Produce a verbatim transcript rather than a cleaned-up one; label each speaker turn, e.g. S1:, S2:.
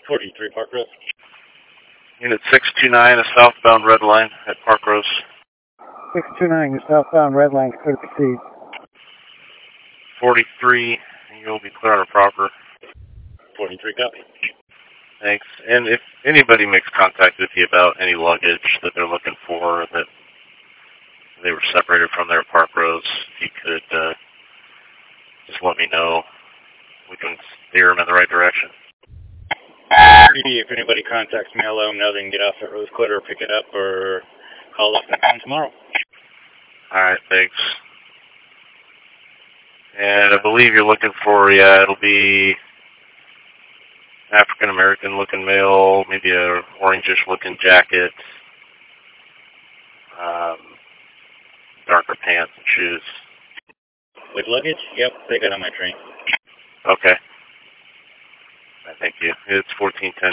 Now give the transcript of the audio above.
S1: forty-three Park Rose.
S2: Unit six two nine, a southbound red line at Park Rose.
S3: six two nine, your southbound red line, clear to proceed.
S2: forty-three, you'll be clear on a proper.
S1: forty-three, copy.
S2: Thanks. And if anybody makes contact with you about any luggage that they're looking for, that they were separated from their Park Rose, if you could uh, just let me know. We can steer them in the right direction.
S1: If anybody contacts me, I'll let them know they can get off at Rose Quarter or pick it up or call up and come tomorrow.
S2: All right, thanks. And I believe you're looking for, yeah, it'll be African-American looking male, maybe a orangish looking jacket, um, darker pants and shoes.
S1: With luggage? Yep, they got on my train.
S2: Okay. Thank you. It's fourteen ten.